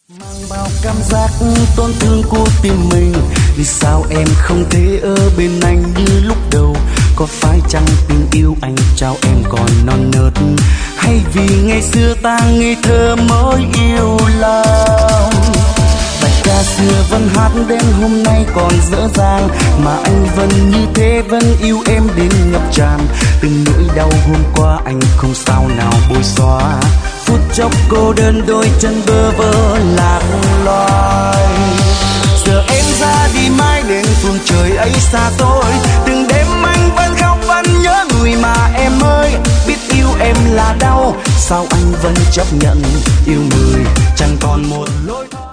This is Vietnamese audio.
Mang bao cảm giác tổn thương của tim mình, vì sao em không thể ở bên anh như lúc đầu? Có phải chăng tình yêu anh trao em còn non nớt, hay vì ngày xưa ta ngây thơ mới yêu lòng? Bài ca xưa vẫn hát đến hôm nay còn dở dang, mà anh vẫn như thế, vẫn yêu em đến ngập tràn. Từng nỗi đau hôm qua anh không sao nào bôi xóa, phút chốc cô đơn đôi chân bơ vơ lạc loài. Giờ em ra đi mãi đến phương trời ấy xa tôi, từng đêm anh vẫn khóc vẫn nhớ người mà em ơi. Biết yêu em là đau, sao anh vẫn chấp nhận yêu người chẳng còn một lối thoát.